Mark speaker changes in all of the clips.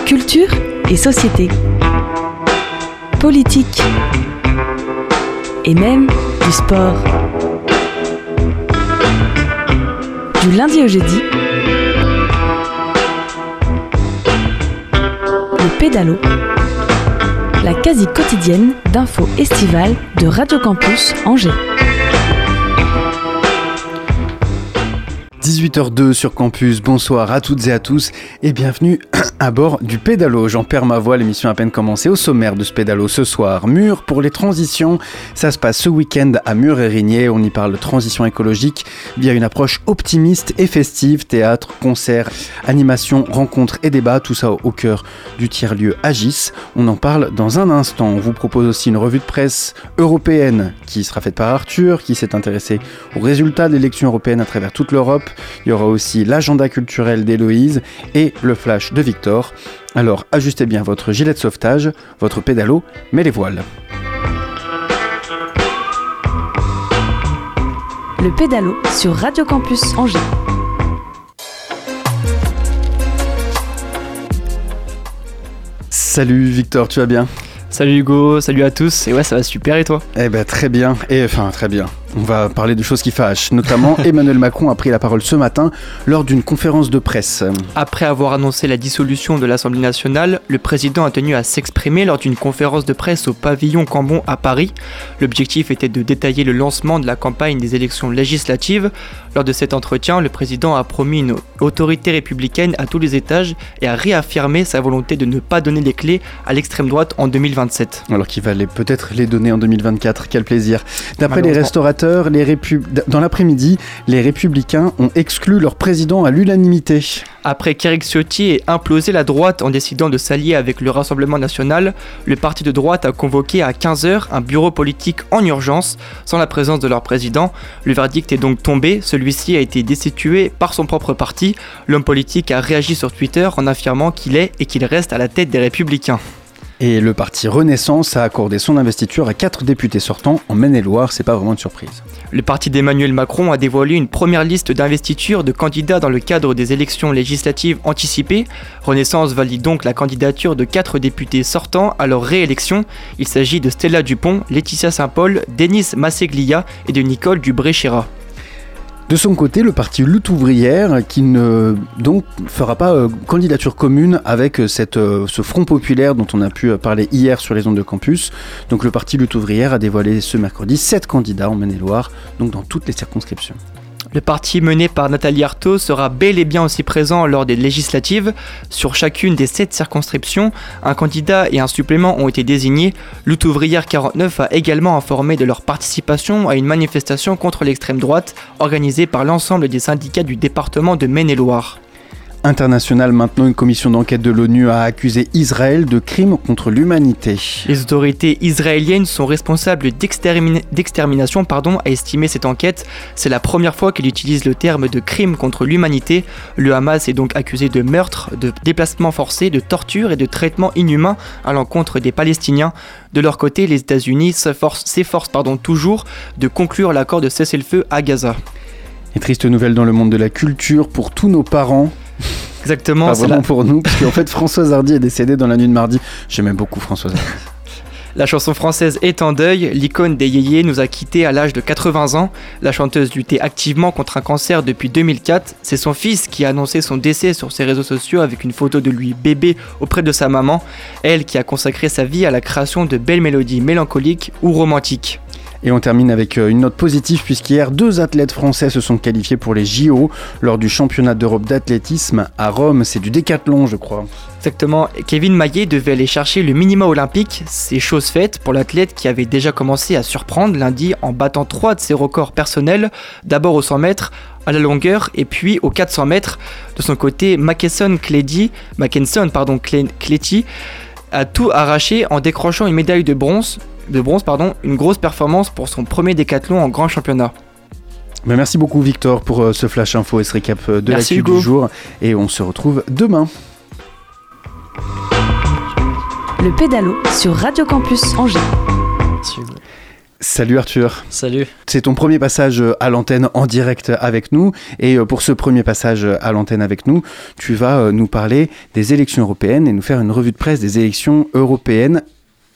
Speaker 1: Culture et société. Politique. Et même du sport. Du lundi au jeudi, le pédalo, la quasi quotidienne d'infos estivales de Radio Campus Angers.
Speaker 2: 18h02 sur Campus, bonsoir à toutes et à tous et bienvenue à bord du pédalo. J'en perds ma voix, l'émission a à peine commencé. Au sommaire de ce pédalo ce soir, Murs pour les transitions. Ça se passe ce week-end à Murs-et-Rigné. On y parle de transition écologique via une approche optimiste et festive. Théâtre, concerts, animations, rencontres et débats, tout ça au cœur du tiers-lieu Agis. On en parle dans un instant. On vous propose aussi une revue de presse européenne qui sera faite par Arthur, qui s'est intéressé aux résultats de l'élection européenne à travers toute l'Europe. Il y aura aussi l'agenda culturel d'Héloïse et le flash de Victor. Alors ajustez bien votre gilet de sauvetage, votre pédalo, mais les voiles.
Speaker 1: Le pédalo sur Radio Campus Angers.
Speaker 2: Salut Victor, tu vas bien ?
Speaker 3: Salut Hugo, salut à tous, et ouais ça va super et toi ?
Speaker 2: Eh ben très bien, très bien. On va parler de choses qui fâchent, notamment Emmanuel Macron a pris la parole ce matin lors d'une conférence de presse.
Speaker 3: Après avoir annoncé la dissolution de l'Assemblée nationale, le président a tenu à s'exprimer lors d'une conférence de presse au pavillon Cambon à Paris. L'objectif était de détailler le lancement de la campagne des élections législatives. Lors de cet entretien, le président a promis une autorité républicaine à tous les étages et a réaffirmé sa volonté de ne pas donner les clés à l'extrême droite en 2027.
Speaker 2: Alors qu'il va peut-être les donner en 2024, quel plaisir. D'après les restaurateurs, dans l'après-midi, les Républicains ont exclu leur président à l'unanimité.
Speaker 3: Après qu'Éric Ciotti ait implosé la droite en décidant de s'allier avec le Rassemblement national, le parti de droite a convoqué à 15h un bureau politique en urgence, sans la présence de leur président. Le verdict est donc tombé, celui-ci a été destitué par son propre parti. L'homme politique a réagi sur Twitter en affirmant qu'il est et qu'il reste à la tête des Républicains.
Speaker 2: Et le parti Renaissance a accordé son investiture à 4 députés sortants en Maine-et-Loire, c'est pas vraiment une surprise.
Speaker 3: Le parti d'Emmanuel Macron a dévoilé une première liste d'investiture de candidats dans le cadre des élections législatives anticipées. Renaissance valide donc la candidature de 4 députés sortants à leur réélection. Il s'agit de Stella Dupont, Laetitia Saint-Paul, Denis Masseglia et de Nicole Dubré-Chérat.
Speaker 2: De son côté, le parti Lutte ouvrière, qui ne fera pas candidature commune avec ce front populaire dont on a pu parler hier sur les ondes de campus. Donc le parti Lutte ouvrière a dévoilé ce mercredi 7 candidats en Maine-et-Loire, donc dans toutes les circonscriptions.
Speaker 3: Le parti mené par Nathalie Arthaud sera bel et bien aussi présent lors des législatives. Sur chacune des 7 circonscriptions, un candidat et un supplément ont été désignés. Lutte ouvrière 49 a également informé de leur participation à une manifestation contre l'extrême droite organisée par l'ensemble des syndicats du département de Maine-et-Loire.
Speaker 2: International, maintenant, une commission d'enquête de l'ONU a accusé Israël de crimes contre l'humanité.
Speaker 3: Les autorités israéliennes sont responsables d'extermination, a estimé cette enquête. C'est la première fois qu'elle utilise le terme de crime contre l'humanité. Le Hamas est donc accusé de meurtre, de déplacement forcé, de torture et de traitement inhumain à l'encontre des Palestiniens. De leur côté, les États-Unis s'efforcent toujours de conclure l'accord de cessez-le-feu à Gaza.
Speaker 2: Et triste nouvelle dans le monde de la culture pour tous nos parents.
Speaker 3: Exactement.
Speaker 2: Pas vraiment pour nous, parce qu'en fait Françoise Hardy est décédée dans la nuit de mardi. J'aimais beaucoup Françoise Hardy.
Speaker 3: La chanson française est en deuil, l'icône des yéyés nous a quittés à l'âge de 80 ans. La chanteuse luttait activement contre un cancer depuis 2004. C'est son fils qui a annoncé son décès sur ses réseaux sociaux avec une photo de lui bébé auprès de sa maman. Elle qui a consacré sa vie à la création de belles mélodies mélancoliques ou romantiques.
Speaker 2: Et on termine avec une note positive puisqu'hier 2 athlètes français se sont qualifiés pour les JO lors du championnat d'Europe d'athlétisme à Rome. C'est du décathlon, je crois.
Speaker 3: Exactement. Kevin Maillet devait aller chercher le minima olympique. C'est chose faite pour l'athlète qui avait déjà commencé à surprendre lundi en battant 3 de ses records personnels. D'abord au 100 mètres, à la longueur et puis aux 400 mètres. De son côté, Mackenson Cléty a tout arraché en décrochant une médaille de bronze, une grosse performance pour son premier décathlon en grand championnat.
Speaker 2: Merci beaucoup Victor pour ce flash info et ce récap de l'actu du jour et on se retrouve demain.
Speaker 1: Le pédalo sur Radio Campus Angers.
Speaker 2: Salut Arthur.
Speaker 4: Salut.
Speaker 2: C'est ton premier passage à l'antenne en direct avec nous. Et pour ce premier passage à l'antenne avec nous, tu vas nous parler des élections européennes et nous faire une revue de presse des élections européennes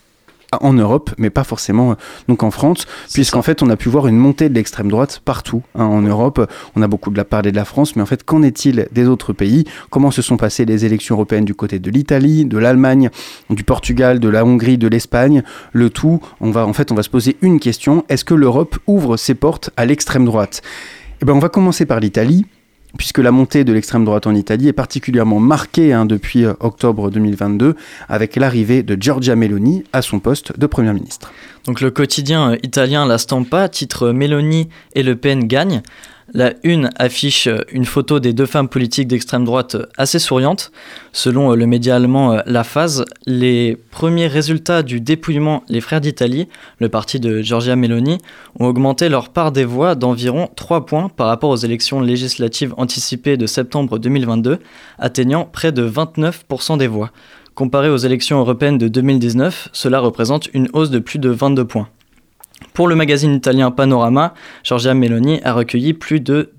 Speaker 2: en Europe, mais pas forcément donc en France, puisqu'en fait on a pu voir une montée de l'extrême droite partout en Europe. On a beaucoup parlé de la France, mais en fait qu'en est-il des autres pays? Comment se sont passées les élections européennes du côté de l'Italie, de l'Allemagne, du Portugal, de la Hongrie, de l'Espagne? Le tout, on va se poser une question: est-ce que l'Europe ouvre ses portes à l'extrême droite? On va commencer par l'Italie, puisque la montée de l'extrême droite en Italie est particulièrement marquée depuis octobre 2022, avec l'arrivée de Giorgia Meloni à son poste de Première ministre.
Speaker 4: Donc le quotidien italien La Stampa titre Meloni et Le Pen gagnent. La une affiche une photo des deux femmes politiques d'extrême droite assez souriantes. Selon le média allemand La Phase, les premiers résultats du dépouillement Les Frères d'Italie, le parti de Giorgia Meloni, ont augmenté leur part des voix d'environ 3 points par rapport aux élections législatives anticipées de septembre 2022, atteignant près de 29% des voix. Comparé aux élections européennes de 2019, cela représente une hausse de plus de 22 points. Pour le magazine italien Panorama, Giorgia Meloni a recueilli plus de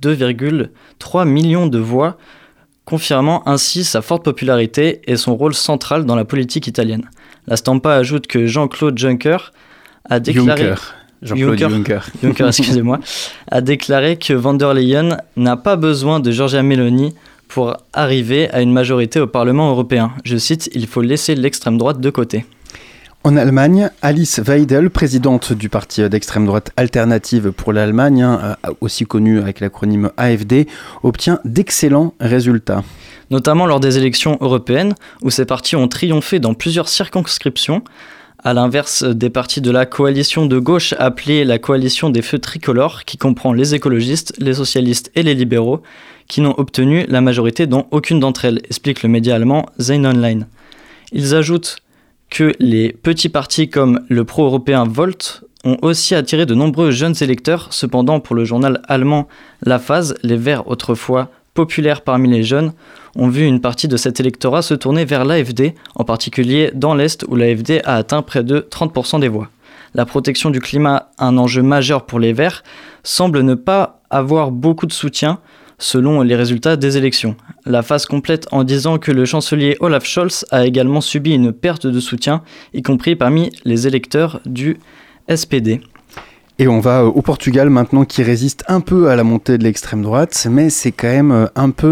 Speaker 4: 2,3 millions de voix, confirmant ainsi sa forte popularité et son rôle central dans la politique italienne. La Stampa ajoute que Jean-Claude Juncker a déclaré... Juncker, excusez-moi, a déclaré que von der Leyen n'a pas besoin de Giorgia Meloni pour arriver à une majorité au Parlement européen. Je cite, « Il faut laisser l'extrême droite de côté ».
Speaker 2: En Allemagne, Alice Weidel, présidente du parti d'extrême droite Alternative pour l'Allemagne, aussi connu avec l'acronyme AfD, obtient d'excellents résultats.
Speaker 4: Notamment lors des élections européennes, où ces partis ont triomphé dans plusieurs circonscriptions, à l'inverse des partis de la coalition de gauche appelée la coalition des feux tricolores, qui comprend les écologistes, les socialistes et les libéraux, qui n'ont obtenu la majorité dans aucune d'entre elles, explique le média allemand Sein Online. Ils ajoutent que les petits partis comme le pro-européen Volt ont aussi attiré de nombreux jeunes électeurs. Cependant, pour le journal allemand La Phase, les Verts, autrefois populaires parmi les jeunes, ont vu une partie de cet électorat se tourner vers l'AfD, en particulier dans l'Est où l'AfD a atteint près de 30% des voix. La protection du climat, un enjeu majeur pour les Verts, semble ne pas avoir beaucoup de soutien selon les résultats des élections. La phase complète en disant que le chancelier Olaf Scholz a également subi une perte de soutien, y compris parmi les électeurs du SPD.
Speaker 2: Et on va au Portugal maintenant, qui résiste un peu à la montée de l'extrême droite, mais c'est quand même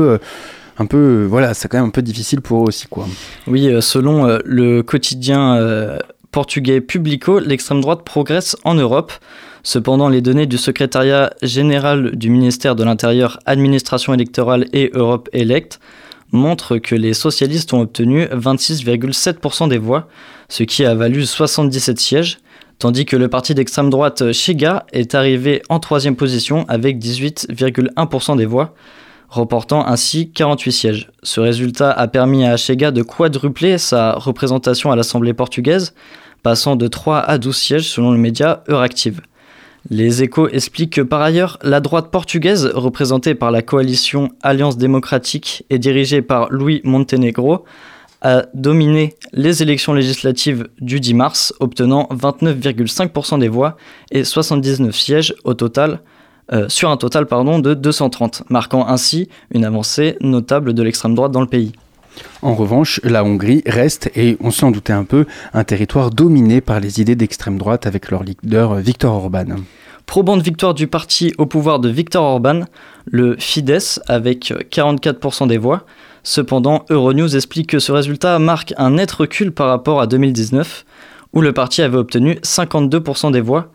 Speaker 2: c'est quand même un peu difficile pour eux aussi, quoi.
Speaker 4: Oui, selon le quotidien portugais Publico, l'extrême droite progresse en Europe. Cependant, les données du secrétariat général du ministère de l'Intérieur, Administration électorale et Europe Elect montrent que les socialistes ont obtenu 26,7% des voix, ce qui a valu 77 sièges, tandis que le parti d'extrême droite Chega est arrivé en 3e position avec 18,1% des voix, remportant ainsi 48 sièges. Ce résultat a permis à Chega de quadrupler sa représentation à l'Assemblée portugaise, passant de 3 à 12 sièges selon le média Euractiv. Les Échos expliquent que par ailleurs, la droite portugaise, représentée par la coalition Alliance démocratique et dirigée par Luís Montenegro, a dominé les élections législatives du 10 mars, obtenant 29,5% des voix et 79 sièges au total, sur un total de 230, marquant ainsi une avancée notable de l'extrême droite dans le pays.
Speaker 2: En revanche, la Hongrie reste, et on s'en doutait un peu, un territoire dominé par les idées d'extrême droite avec leur leader Viktor Orban.
Speaker 4: Probante victoire du parti au pouvoir de Viktor Orban, le Fidesz, avec 44% des voix. Cependant, Euronews explique que ce résultat marque un net recul par rapport à 2019, où le parti avait obtenu 52% des voix.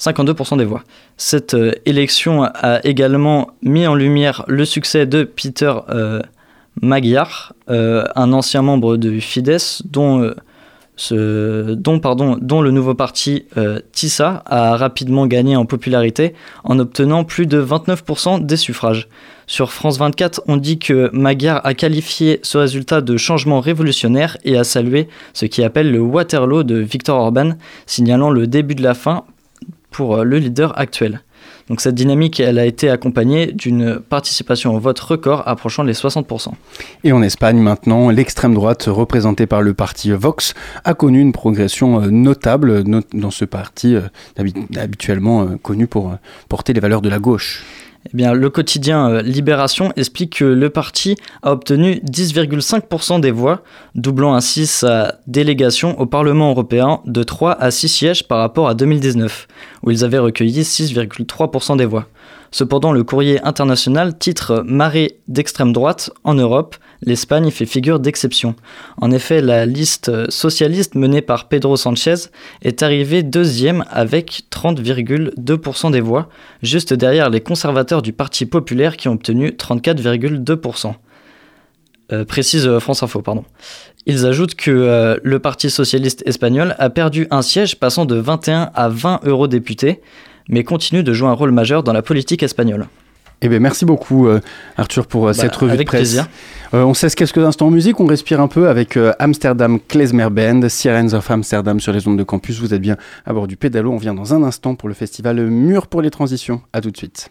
Speaker 4: Cette élection a également mis en lumière le succès de Peter Magyar, un ancien membre du Fidesz, dont le nouveau parti TISA a rapidement gagné en popularité en obtenant plus de 29% des suffrages. Sur France 24, on dit que Magyar a qualifié ce résultat de changement révolutionnaire et a salué ce qu'il appelle le Waterloo de Viktor Orban, signalant le début de la fin pour le leader actuel. Donc cette dynamique, elle a été accompagnée d'une participation au vote record approchant les 60%.
Speaker 2: Et en Espagne maintenant, l'extrême droite représentée par le parti Vox a connu une progression notable dans ce parti habituellement connu pour porter les valeurs de la gauche.
Speaker 4: Eh bien, le quotidien Libération explique que le parti a obtenu 10,5% des voix, doublant ainsi sa délégation au Parlement européen de 3 à 6 sièges par rapport à 2019, où ils avaient recueilli 6,3% des voix. Cependant, le Courrier international titre « Marée d'extrême droite en Europe, l'Espagne fait figure d'exception ». En effet, la liste socialiste menée par Pedro Sánchez est arrivée deuxième avec 30,2% des voix, juste derrière les conservateurs du Parti populaire qui ont obtenu 34,2%. Précise France Info, pardon. Ils ajoutent que le Parti socialiste espagnol a perdu un siège passant de 21 à 20 eurodéputés, mais continue de jouer un rôle majeur dans la politique espagnole.
Speaker 2: Eh bien, merci beaucoup Arthur pour cette revue de presse.
Speaker 4: Avec plaisir.
Speaker 2: On cesse quelques instants en musique, on respire un peu avec Amsterdam Klezmer Band, Sirens of Amsterdam sur les ondes de campus. Vous êtes bien à bord du Pédalo, on vient dans un instant pour le festival Mur pour les transitions. À tout de suite.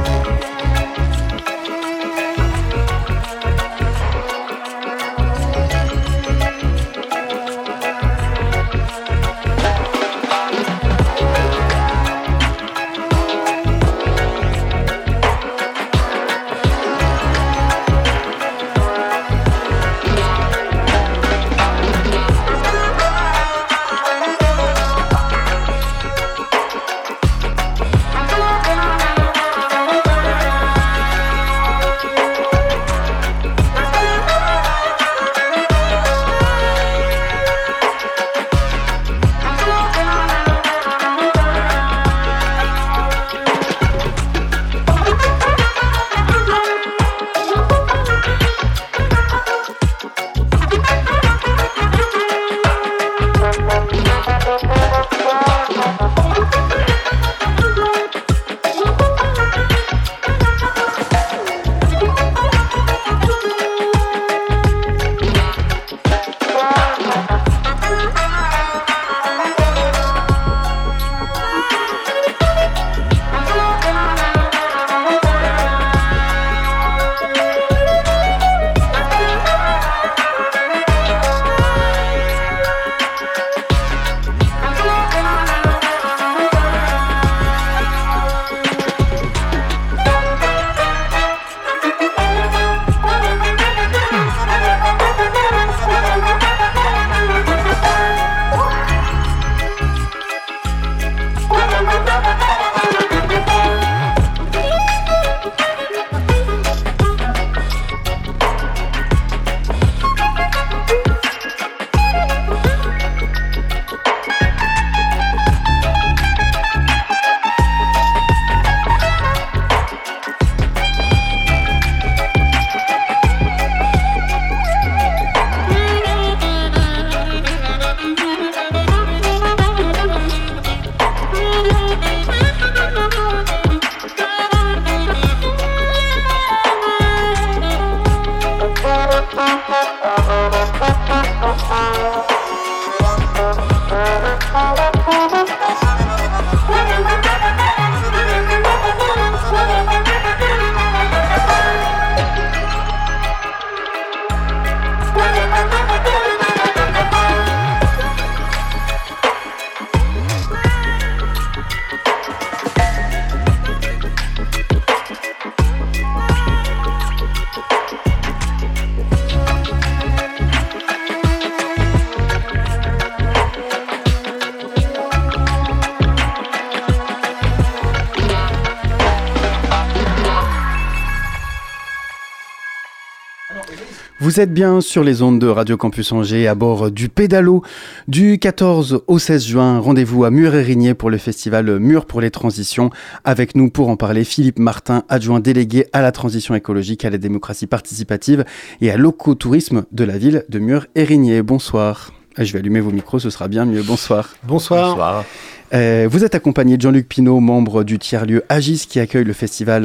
Speaker 2: Vous êtes bien sur les ondes de Radio Campus Angers à bord du Pédalo du 14 au 16 juin. Rendez-vous à Mur-Érigné pour le festival Mur pour les transitions. Avec nous pour en parler, Philippe Martin, adjoint délégué à la transition écologique, à la démocratie participative et à l'écotourisme de la ville de Mur-Érigné. Bonsoir. Je vais allumer vos micros, ce sera bien mieux. Bonsoir.
Speaker 5: Bonsoir.
Speaker 2: Vous êtes accompagné de Jean-Luc Pinault, membre du tiers-lieu Agis qui accueille le festival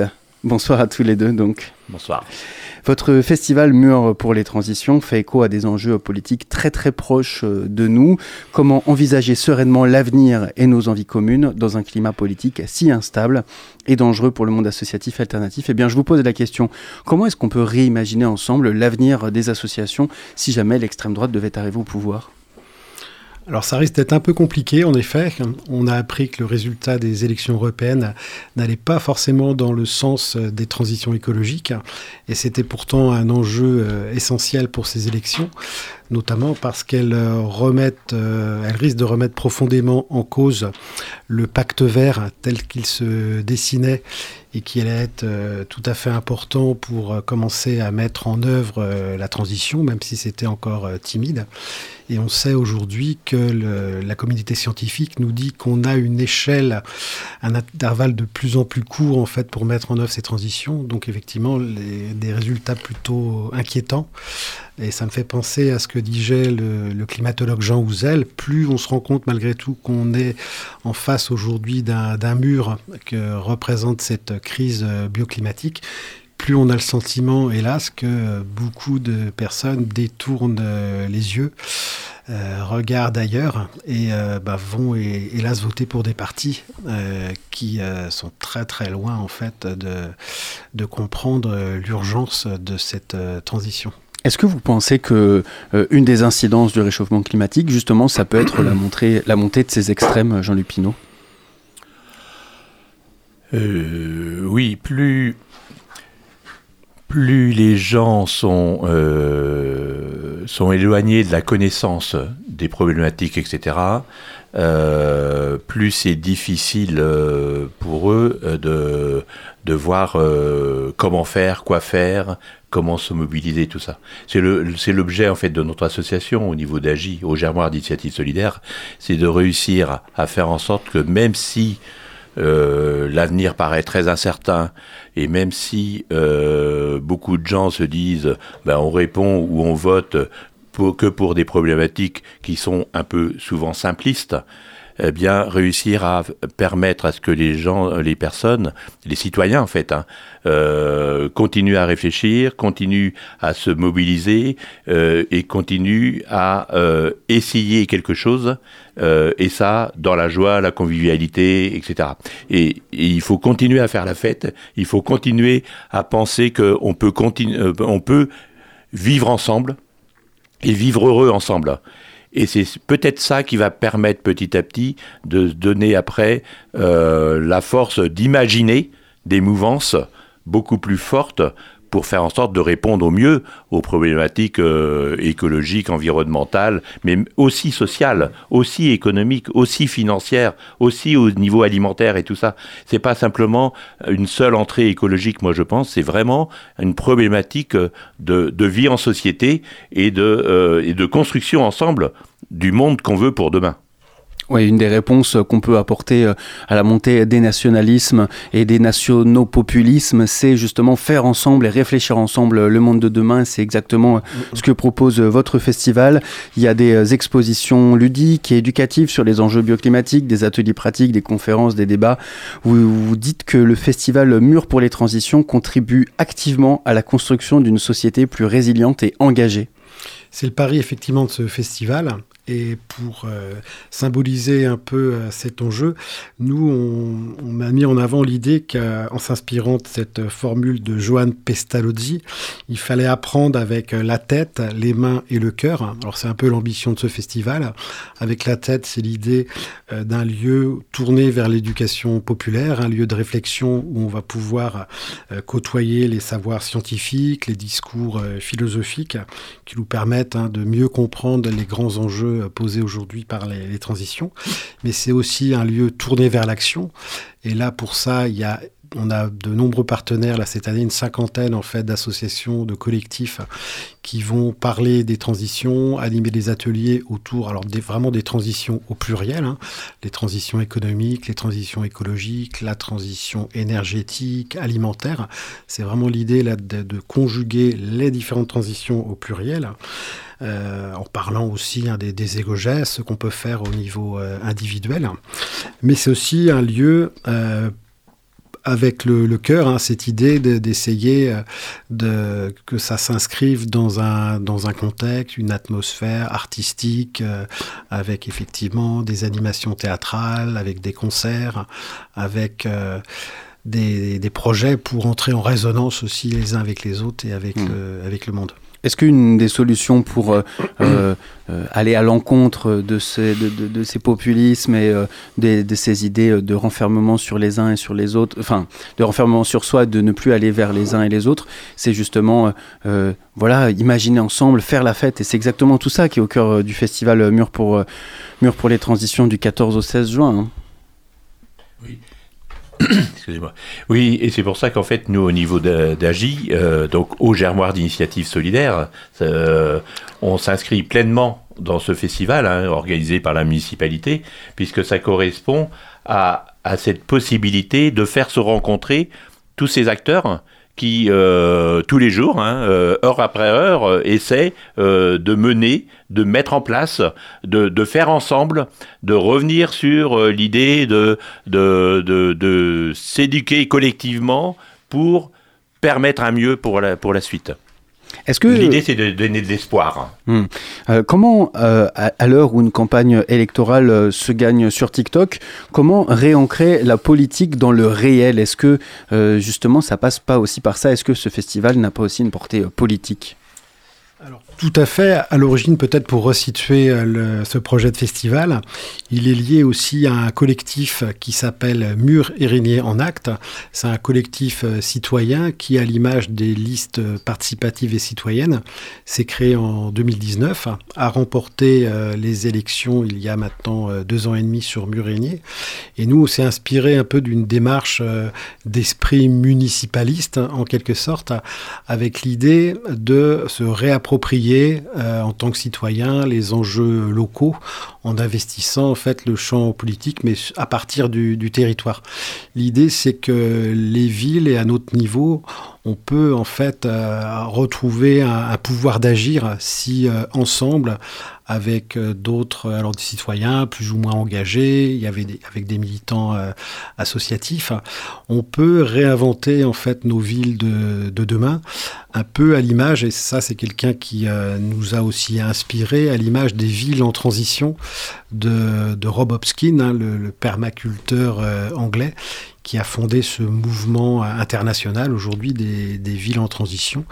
Speaker 2: Bonsoir à tous les deux donc.
Speaker 5: Bonsoir.
Speaker 2: Votre festival Murs pour les transitions fait écho à des enjeux politiques très très proches de nous. Comment envisager sereinement l'avenir et nos envies communes dans un climat politique si instable et dangereux pour le monde associatif alternatif ? Eh bien, je vous pose la question, comment est-ce qu'on peut réimaginer ensemble l'avenir des associations si jamais l'extrême droite devait arriver au pouvoir ?
Speaker 6: Alors ça risque d'être un peu compliqué, en effet. On a appris que le résultat des élections européennes n'allait pas forcément dans le sens des transitions écologiques. Et c'était pourtant un enjeu essentiel pour ces élections, notamment parce qu'elles risquent de remettre profondément en cause le pacte vert tel qu'il se dessinait et qui allait être tout à fait important pour commencer à mettre en œuvre la transition, même si c'était encore timide. Et on sait aujourd'hui que la communauté scientifique nous dit qu'on a une échelle, un intervalle de plus en plus court en fait pour mettre en œuvre ces transitions. Donc effectivement, des résultats plutôt inquiétants. Et ça me fait penser à ce que disait le climatologue Jean Houzel. Plus on se rend compte malgré tout qu'on est en face aujourd'hui d'un mur que représente cette crise bioclimatique, plus on a le sentiment, hélas, que beaucoup de personnes détournent les yeux, regardent ailleurs et vont hélas voter pour des partis qui sont très très loin en fait de comprendre l'urgence de cette transition.
Speaker 2: Est-ce que vous pensez que une des incidences du réchauffement climatique, justement, ça peut être la montée de ces extrêmes, Jean-Luc Pinault ?
Speaker 5: Oui, plus les gens sont éloignés de la connaissance des problématiques, etc., plus c'est difficile pour eux de voir comment faire, quoi faire, comment se mobiliser, tout ça. C'est l'objet en fait de notre association au niveau d'AGI, au Germoire d'Initiative Solidaire, c'est de réussir à faire en sorte que même si l'avenir paraît très incertain et même si beaucoup de gens se disent on répond ou on vote que pour des problématiques qui sont un peu souvent simplistes, eh bien réussir à permettre à ce que les personnes, les citoyens en fait, continuent à réfléchir, continuent à se mobiliser et continuent à essayer quelque chose, et ça dans la joie, la convivialité, etc. Et il faut continuer à faire la fête, il faut continuer à penser qu'on peut on peut vivre ensemble et vivre heureux ensemble. Et c'est peut-être ça qui va permettre petit à petit de donner après la force d'imaginer des mouvances beaucoup plus fortes pour faire en sorte de répondre au mieux aux problématiques écologiques, environnementales, mais aussi sociales, aussi économiques, aussi financières, aussi au niveau alimentaire et tout ça. C'est pas simplement une seule entrée écologique, moi je pense, c'est vraiment une problématique de vie en société et de construction ensemble du monde qu'on veut pour demain.
Speaker 2: Oui, une des réponses qu'on peut apporter à la montée des nationalismes et des nationaux-populismes, c'est justement faire ensemble et réfléchir ensemble le monde de demain. C'est exactement ce que propose votre festival. Il y a des expositions ludiques et éducatives sur les enjeux bioclimatiques, des ateliers pratiques, des conférences, des débats. Vous dites que le festival Murs pour les transitions contribue activement à la construction d'une société plus résiliente et engagée.
Speaker 6: C'est le pari effectivement de ce festival. Et pour symboliser un peu cet enjeu, nous, on a mis en avant l'idée qu'en s'inspirant de cette formule de Johann Pestalozzi, il fallait apprendre avec la tête, les mains et le cœur. Alors c'est un peu l'ambition de ce festival. Avec la tête, c'est l'idée d'un lieu tourné vers l'éducation populaire, un lieu de réflexion où on va pouvoir côtoyer les savoirs scientifiques, les discours philosophiques qui nous permettent de mieux comprendre les grands enjeux posés aujourd'hui par les transitions, mais c'est aussi un lieu tourné vers l'action. Et là, pour ça, on a de nombreux partenaires, là, cette année, une cinquantaine en fait, d'associations, de collectifs qui vont parler des transitions, animer des ateliers autour, alors vraiment des transitions au pluriel, les transitions économiques, les transitions écologiques, la transition énergétique, alimentaire. C'est vraiment l'idée là, de conjuguer les différentes transitions au pluriel. En parlant aussi des éco-gestes, ce qu'on peut faire au niveau individuel. Mais c'est aussi un lieu avec le cœur, cette idée d'essayer que ça s'inscrive dans un contexte, une atmosphère artistique, avec effectivement des animations théâtrales, avec des concerts, avec des projets pour entrer en résonance aussi les uns avec les autres et avec le monde.
Speaker 2: Est-ce qu'une des solutions pour aller à l'encontre de ces populismes et de ces idées de renfermement sur les uns et sur les autres, enfin, de renfermement sur soi, de ne plus aller vers les uns et les autres, c'est justement, imaginer ensemble, faire la fête, et c'est exactement tout ça qui est au cœur du festival Murs pour les transitions du 14 au 16 juin. Hein.
Speaker 5: Oui. Excusez-moi. Oui, et c'est pour ça qu'en fait, nous, au niveau d'AGI, donc au Germoire d'initiative solidaire, on s'inscrit pleinement dans ce festival organisé par la municipalité, puisque ça correspond à cette possibilité de faire se rencontrer tous ces acteurs qui, tous les jours, heure après heure, essaient de mener, de mettre en place, de faire ensemble, de revenir sur l'idée de s'éduquer collectivement pour permettre un mieux pour la suite.
Speaker 2: Est-ce que...
Speaker 5: L'idée, c'est de donner de l'espoir.
Speaker 2: Comment, à l'heure où une campagne électorale se gagne sur TikTok, comment réancrer la politique dans le réel ? Est-ce que, justement, ça passe pas aussi par ça ? Est-ce que ce festival n'a pas aussi une portée politique ?
Speaker 6: Alors, tout à fait. À l'origine, peut-être pour resituer ce projet de festival, il est lié aussi à un collectif qui s'appelle Murs Érigné en Actes. C'est un collectif citoyen qui, à l'image des listes participatives et citoyennes, s'est créé en 2019, a remporté les élections il y a maintenant 2 ans et demi sur Murs Érigné. Et nous, on s'est inspiré un peu d'une démarche d'esprit municipaliste, en quelque sorte, avec l'idée de se réapproprier en tant que citoyen les enjeux locaux en investissant en fait le champ politique, mais à partir du territoire. L'idée, c'est que les villes et à notre niveau, on peut en fait retrouver un pouvoir d'agir si ensemble, avec d'autres des citoyens plus ou moins engagés, avec des militants associatifs, on peut réinventer en fait nos villes de demain, un peu à l'image, et ça c'est quelqu'un qui nous a aussi inspiré, à l'image des villes en transition de Rob Hopkins, le permaculteur anglais, qui a fondé ce mouvement international aujourd'hui des villes en transition,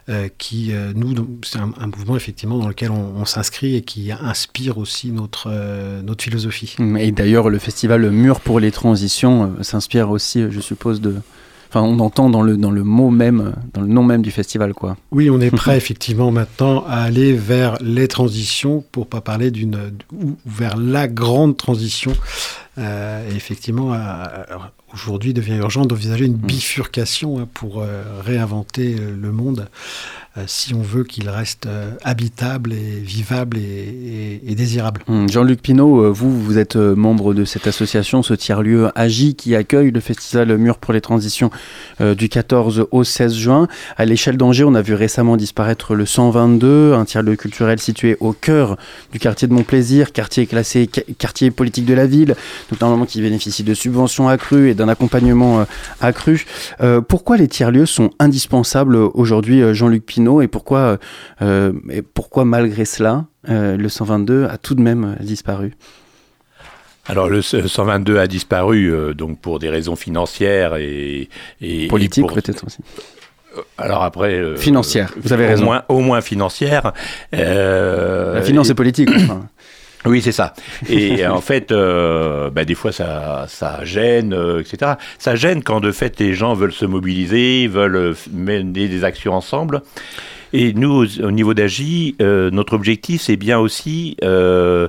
Speaker 6: c'est un mouvement effectivement dans lequel on s'inscrit et qui inspire aussi notre philosophie.
Speaker 2: Et d'ailleurs, le festival Murs pour les transitions s'inspire aussi, je suppose, on entend dans le mot même, dans le nom même du festival, quoi.
Speaker 6: Oui, on est prêt effectivement maintenant à aller vers les transitions, pour pas parler vers la grande transition. Et effectivement, aujourd'hui, il devient urgent d'envisager une bifurcation pour réinventer le monde, si on veut qu'il reste habitable et vivable et désirable.
Speaker 2: Jean-Luc Pinault, vous êtes membre de cette association, ce tiers-lieu AGI, qui accueille le festival Murs pour les transitions du 14 au 16 juin. À l'échelle d'Angers, on a vu récemment disparaître le 122, un tiers-lieu culturel situé au cœur du quartier de Montplaisir, quartier classé quartier politique de la ville, donc normalement qui bénéficie de subventions accrues et d'un accompagnement accru. Pourquoi les tiers-lieux sont indispensables aujourd'hui, Jean-Luc Pinault, et pourquoi malgré cela, le 122 a tout de même disparu ?
Speaker 5: Alors le 122 a disparu donc pour des raisons financières et
Speaker 2: politiques peut-être aussi.
Speaker 5: Alors après...
Speaker 2: financière, vous avez raison.
Speaker 5: Au moins financière.
Speaker 2: La finance est politique, enfin.
Speaker 5: Oui, c'est ça. Et en fait, des fois, ça gêne, etc. Ça gêne quand, de fait, les gens veulent se mobiliser, veulent mener des actions ensemble. Et nous, au niveau d'AGI, notre objectif, c'est bien aussi de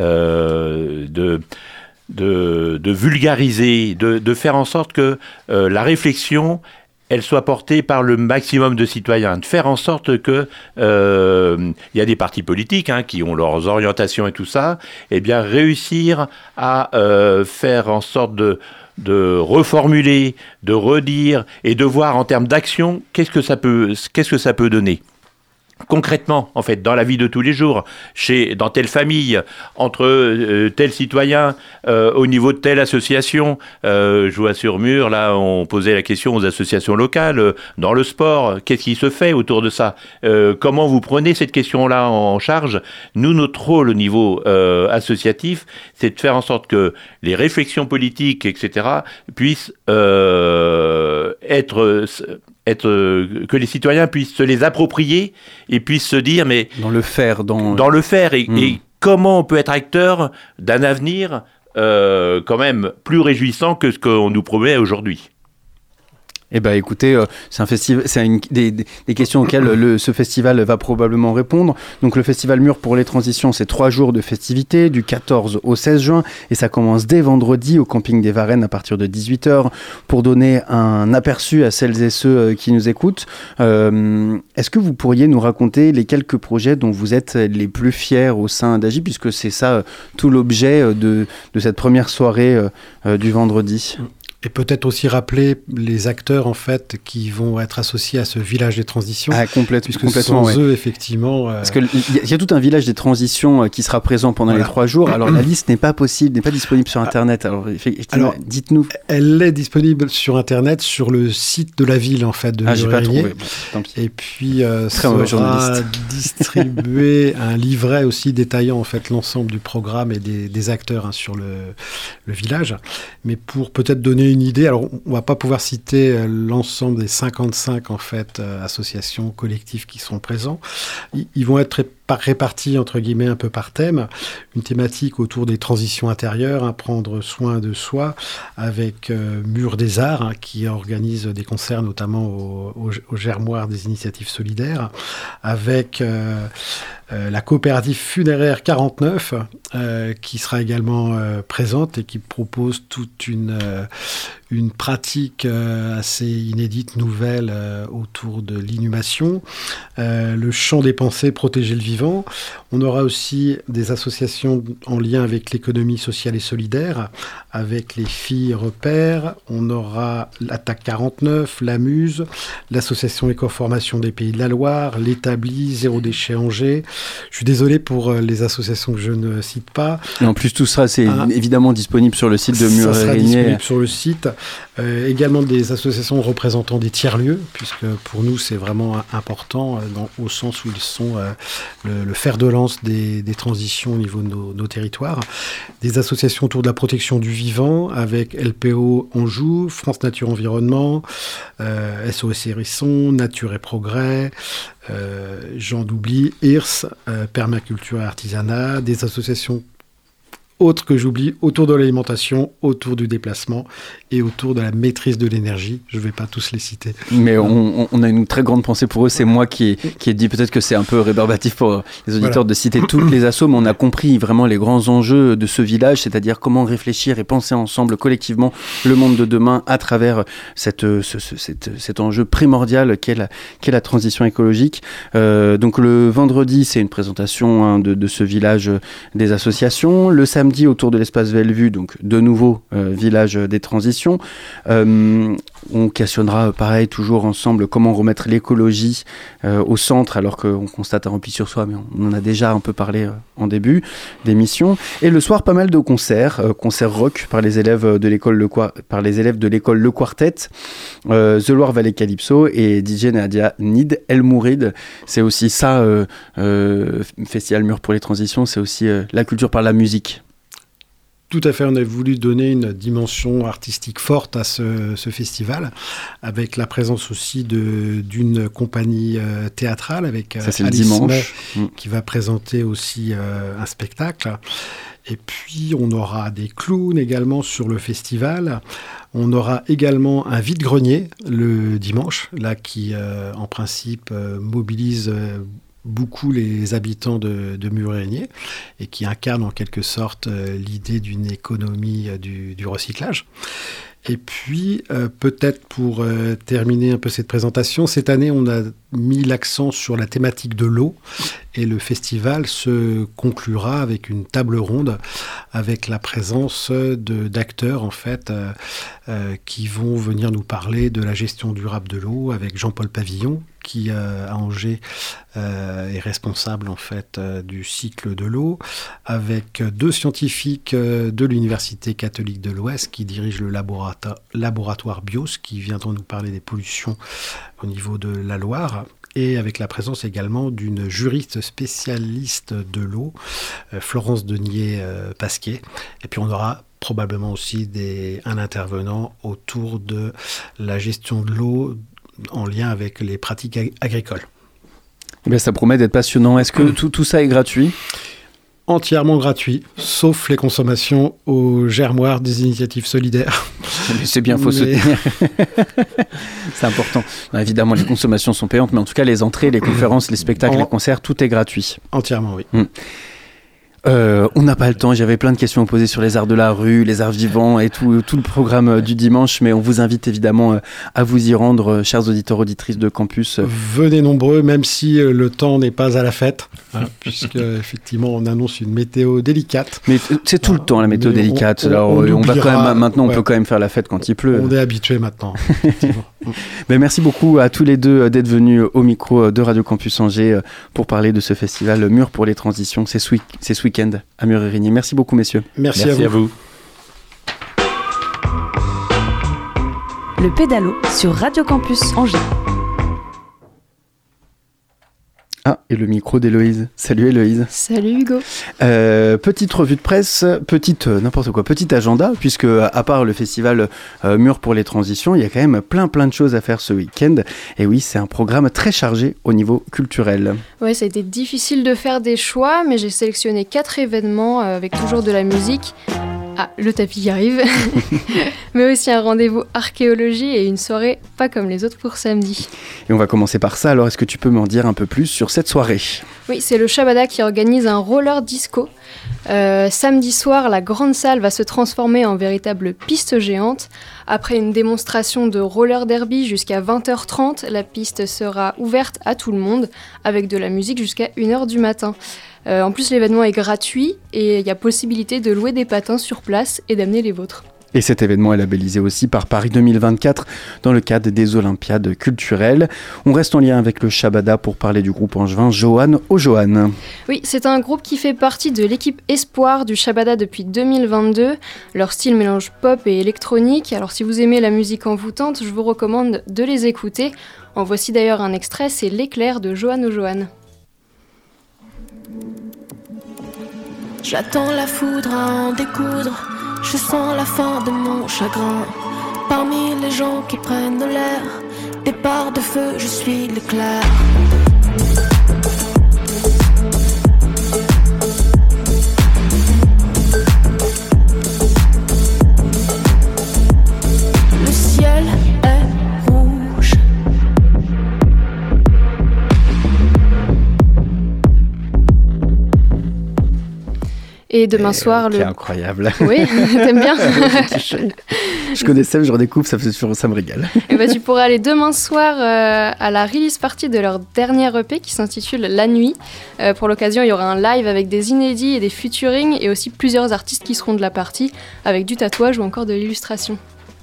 Speaker 5: vulgariser, de faire en sorte que la réflexion... elle soit portée par le maximum de citoyens, de faire en sorte que y a des partis politiques qui ont leurs orientations et tout ça, et bien réussir à faire en sorte de reformuler, de redire et de voir en termes d'action qu'est-ce que ça peut donner. concrètement, en fait, dans la vie de tous les jours, dans telle famille, entre tel citoyen, au niveau de telle association. Je vois sur Mur, là, on posait la question aux associations locales, dans le sport, qu'est-ce qui se fait autour de ça ? Comment vous prenez cette question-là en charge ? Nous, notre rôle au niveau associatif, c'est de faire en sorte que les réflexions politiques, etc., puissent que les citoyens puissent se les approprier et puissent se dire, mais...
Speaker 2: Dans le faire.
Speaker 5: Et comment on peut être acteur d'un avenir quand même plus réjouissant que ce qu'on nous promet aujourd'hui.
Speaker 2: Eh bien écoutez, c'est un festival, des questions auxquelles ce festival va probablement répondre. Donc le festival Mur pour les transitions, c'est 3 jours de festivités, du 14 au 16 juin, et ça commence dès vendredi au camping des Varennes à partir de 18h. Pour donner un aperçu à celles et ceux qui nous écoutent, est-ce que vous pourriez nous raconter les quelques projets dont vous êtes les plus fiers au sein d'Agi, puisque c'est ça tout l'objet de cette première soirée du vendredi ?
Speaker 6: Et peut-être aussi rappeler les acteurs en fait qui vont être associés à ce village des transitions.
Speaker 2: Complètement.
Speaker 6: Sans eux, effectivement.
Speaker 2: Parce qu'il y a tout un village des transitions qui sera présent pendant les 3 jours. Alors la liste n'est pas disponible sur Internet. Alors dites-nous.
Speaker 6: Elle est disponible sur Internet, sur le site de la ville en fait de Mur-Régnier. Et puis sera distribué un livret aussi détaillant en fait l'ensemble du programme et des acteurs sur le village. Mais pour peut-être donner une idée, alors on va pas pouvoir citer l'ensemble des 55 en fait associations, collectifs qui sont présents. Ils vont être répartis entre guillemets un peu par thème, une thématique autour des transitions intérieures, prendre soin de soi, avec Mur des Arts qui organise des concerts notamment au Germoire des initiatives solidaires, avec la coopérative funéraire 49 qui sera également présente et qui propose toute une pratique assez inédite, nouvelle autour de l'inhumation. Le chant des pensées, protéger le vivant. On aura aussi des associations en lien avec l'économie sociale et solidaire, avec les filles repères. On aura l'Attaque 49, la Muse, l'association Écoformation des Pays de la Loire, l'Établi, Zéro Déchet Angers. Je suis désolé pour les associations que je ne cite pas.
Speaker 2: Et en plus, tout ça, c'est évidemment disponible sur le site de Mur-Régnier.
Speaker 6: Ça sera disponible sur le site. Également des associations représentant des tiers-lieux, puisque pour nous, c'est vraiment important, au sens où ils sont le fer de lance des transitions au niveau de nos territoires. Des associations autour de la protection du vivant, avec LPO Anjou, France Nature Environnement, SOS Hérisson, Nature et Progrès, Jean Doubli, IRS, Permaculture et Artisanat, des associations autres que j'oublie, autour de l'alimentation, autour du déplacement et autour de la maîtrise de l'énergie. Je ne vais pas tous les citer.
Speaker 2: Mais on a une très grande pensée pour eux. C'est moi qui ai dit, peut-être que c'est un peu rébarbatif pour les auditeurs de citer toutes les assos, mais on a compris vraiment les grands enjeux de ce village, c'est-à-dire comment réfléchir et penser ensemble collectivement le monde de demain à travers cet enjeu primordial qu'est la transition écologique. Donc le vendredi, c'est une présentation de ce village des associations. Le samedi, autour de l'espace Bellevue, donc de nouveau village des transitions. On questionnera pareil toujours ensemble comment remettre l'écologie au centre, alors qu'on constate un repli sur soi, mais on en a déjà un peu parlé en début d'émission. Et le soir, pas mal de concerts rock par les élèves de l'école Le Quartet, The Loire Valley Calypso et DJ Nadia Nid El Mourid. C'est aussi ça, Festival Mur pour les transitions, c'est aussi la culture par la musique.
Speaker 6: Tout à fait, on a voulu donner une dimension artistique forte à ce festival, avec la présence aussi d'une compagnie théâtrale, avec Alice May, qui va présenter aussi un spectacle. Et puis, on aura des clowns également sur le festival. On aura également un vide-grenier le dimanche, là qui, en principe, mobilise beaucoup les habitants de Mur-Régnier et qui incarne en quelque sorte l'idée d'une économie du recyclage. Et puis, peut-être pour terminer un peu cette présentation, cette année, on a mis l'accent sur la thématique de l'eau et le festival se conclura avec une table ronde avec la présence d'acteurs en fait qui vont venir nous parler de la gestion durable de l'eau avec Jean-Paul Pavillon qui à Angers est responsable en fait du cycle de l'eau, avec 2 scientifiques de l'Université catholique de l'Ouest qui dirigent le laboratoire BIOS, qui viendront nous parler des pollutions au niveau de la Loire, et avec la présence également d'une juriste spécialiste de l'eau, Florence Denier-Pasquier. Et puis on aura probablement aussi un intervenant autour de la gestion de l'eau en lien avec les pratiques agricoles.
Speaker 2: Eh bien, ça promet d'être passionnant. Est-ce que tout ça est gratuit ?
Speaker 6: Entièrement gratuit, sauf les consommations au germoir des initiatives solidaires.
Speaker 2: Mais c'est bien, il faut soutenir. C'est important. Non, évidemment, les consommations sont payantes, mais en tout cas, les entrées, les conférences, les spectacles, les concerts, tout est gratuit.
Speaker 6: Entièrement, oui.
Speaker 2: On n'a pas le temps, j'avais plein de questions à poser sur les arts de la rue, les arts vivants et tout le programme du dimanche, mais on vous invite évidemment à vous y rendre, chers auditeurs, auditrices de campus.
Speaker 6: Venez nombreux, même si le temps n'est pas à la fête, puisque effectivement on annonce une météo délicate.
Speaker 2: Mais c'est tout le temps la météo délicate. On va quand même, maintenant on peut quand même faire la fête quand il pleut.
Speaker 6: On est habitué maintenant.
Speaker 2: Mais merci beaucoup à tous les deux d'être venus au micro de Radio Campus Angers pour parler de ce festival Murs pour les transitions. C'est ce week-end à Mur-et-Rigny. Merci beaucoup, messieurs.
Speaker 6: Merci à vous.
Speaker 1: Le pédalo sur Radio Campus Angers.
Speaker 2: Ah, et le micro d'Héloïse. Salut Héloïse.
Speaker 7: Salut Hugo.
Speaker 2: Petite revue de presse, petit agenda, puisque à part le festival Murs pour les transitions, il y a quand même plein de choses à faire ce week-end. Et oui, c'est un programme très chargé au niveau culturel.
Speaker 7: Ouais, ça a été difficile de faire des choix, mais j'ai sélectionné 4 événements avec toujours de la musique. Ah, le tapis qui arrive. Mais aussi un rendez-vous archéologie et une soirée pas comme les autres pour samedi.
Speaker 2: Et on va commencer par ça. Alors, est-ce que tu peux m'en dire un peu plus sur cette soirée ?
Speaker 7: Oui, c'est le Shabada qui organise un roller disco. Samedi soir, la grande salle va se transformer en véritable piste géante. Après une démonstration de roller derby jusqu'à 20h30, la piste sera ouverte à tout le monde, avec de la musique jusqu'à 1h du matin. En plus, l'événement est gratuit et il y a possibilité de louer des patins sur place et d'amener les vôtres.
Speaker 2: Et cet événement est labellisé aussi par Paris 2024 dans le cadre des Olympiades culturelles. On reste en lien avec le Shabada pour parler du groupe angevin Johan au Johan.
Speaker 7: Oui, c'est un groupe qui fait partie de l'équipe Espoir du Shabada depuis 2022. Leur style mélange pop et électronique. Alors si vous aimez la musique envoûtante, je vous recommande de les écouter. En voici d'ailleurs un extrait, c'est L'éclair de Johan au Johan.
Speaker 8: J'attends la foudre à en découdre. Je sens la fin de mon chagrin. Parmi les gens qui prennent l'air, départ de feu, je suis l'éclair. Le ciel est rouge.
Speaker 7: Et demain soir,
Speaker 2: C'est incroyable.
Speaker 7: Oui, t'aimes bien.
Speaker 2: Je connaissais, mais je redécouvre, ça me régale.
Speaker 7: Et bah, tu pourras aller demain soir à la release party de leur dernière EP qui s'intitule La Nuit. Pour l'occasion, il y aura un live avec des inédits et des featuring et aussi plusieurs artistes qui seront de la partie avec du tatouage ou encore de l'illustration.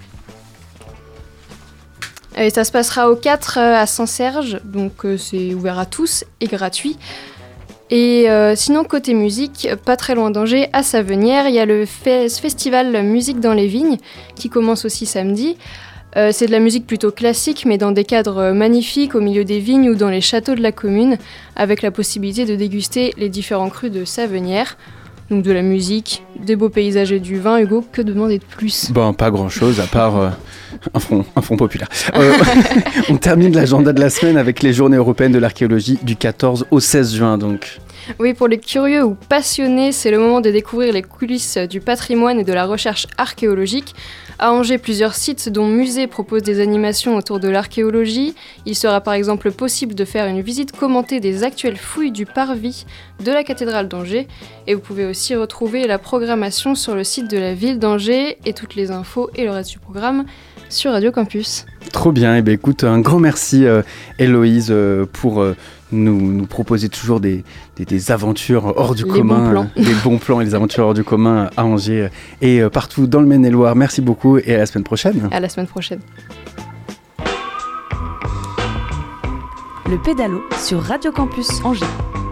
Speaker 7: Et ça se passera au 4 à Saint-Serge, donc c'est ouvert à tous et gratuit. Et sinon, côté musique, pas très loin d'Angers, à Savenières, il y a le festival Musique dans les Vignes qui commence aussi samedi. C'est de la musique plutôt classique, mais dans des cadres magnifiques au milieu des vignes ou dans les châteaux de la commune, avec la possibilité de déguster les différents crus de Savenières. Donc de la musique, des beaux paysages et du vin. Hugo, que demander de plus ?
Speaker 2: Bon, pas grand-chose, à part un front populaire. On termine l'agenda de la semaine avec les Journées européennes de l'archéologie du 14 au 16 juin, donc.
Speaker 7: Oui, pour les curieux ou passionnés, c'est le moment de découvrir les coulisses du patrimoine et de la recherche archéologique. À Angers, plusieurs sites dont musées proposent des animations autour de l'archéologie. Il sera par exemple possible de faire une visite commentée des actuelles fouilles du parvis de la cathédrale d'Angers. Et vous pouvez aussi retrouver la programmation sur le site de la ville d'Angers et toutes les infos et le reste du programme sur Radio Campus.
Speaker 2: Trop bien, et bien écoute, un grand merci Héloïse pour nous proposer toujours des aventures hors du commun, des bons plans et des aventures hors du commun à Angers et partout dans le Maine-et-Loire. Merci beaucoup et à la semaine prochaine.
Speaker 7: À la semaine prochaine.
Speaker 1: le pédalo sur Radio Campus Angers.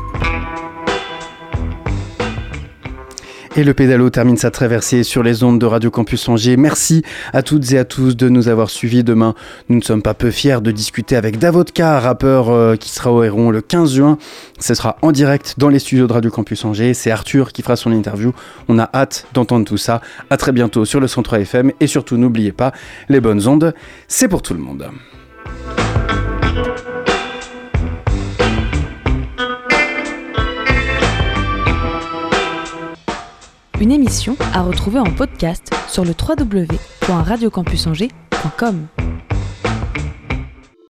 Speaker 2: Et le pédalo termine sa traversée sur les ondes de Radio Campus Angers. Merci à toutes et à tous de nous avoir suivis. Demain, nous ne sommes pas peu fiers de discuter avec Davodka, rappeur qui sera au Héron le 15 juin. Ce sera en direct dans les studios de Radio Campus Angers. C'est Arthur qui fera son interview. On a hâte d'entendre tout ça. À très bientôt sur le 103 FM. Et surtout, n'oubliez pas, les bonnes ondes, c'est pour tout le monde.
Speaker 1: Une émission à retrouver en podcast sur le www.radiocampusangers.com.